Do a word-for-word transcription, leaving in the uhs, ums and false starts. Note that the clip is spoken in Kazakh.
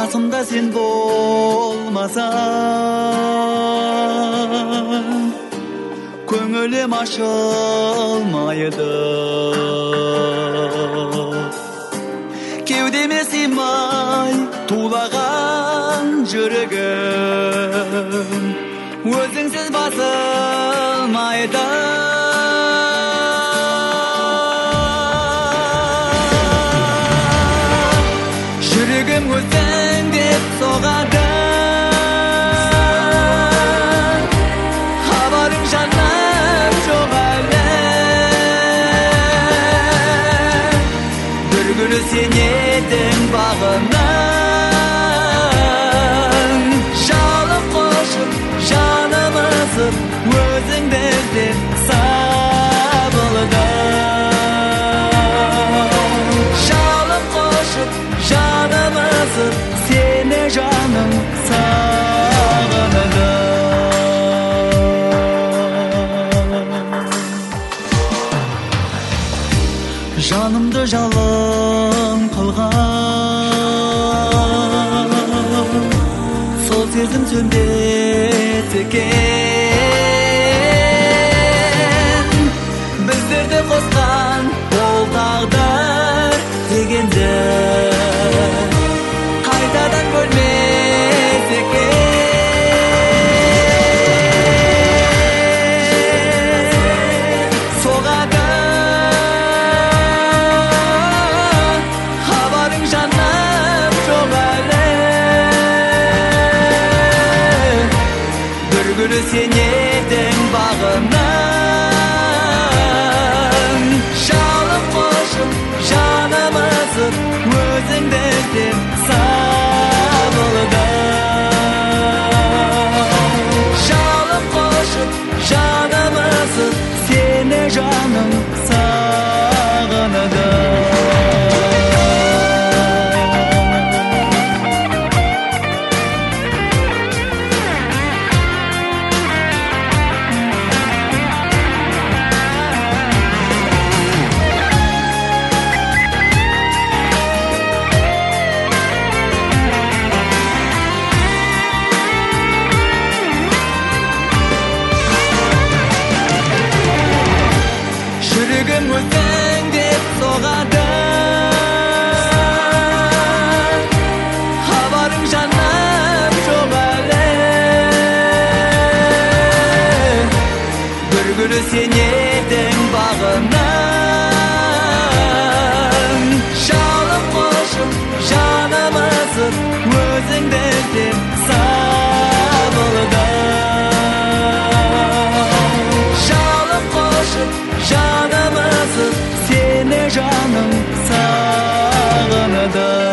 Қасымда сен болмасаң, көңілім ашылмайды. Кеудеме сыймай тулаған жүрегім өзіңсіз басылмайды. Жүрегім өзің деп соғады, хабарың жаным жоқ әлі. Бір күні сен едің бағымның, жалып қошып жаным ысып өзіңді іздеп сабылдым. Жалып қошып жаным ысып сені жаным сағынды. Жанымды жалын қылған сол сезім сөнбес екен. Біздерді қосқан ол тағдыр дегенді қайтадан көрмес екен. Соғады хабарың жаным жоқ әлі. Бір күні сен едің бағымның, жалып қошып жаным ысып өзіңді іздеп сабылдым. Жалып қошып жаным ысып сені жаным сағынды. Жүрегім өзің деп соғады, хабарың жаным жоқ әлі. Бір күні сен едің бағымның, жалып қошып жаным ысып өзіңді іздеп сабылдым. Жалып қошып жаным ысып сені жаным сағынды.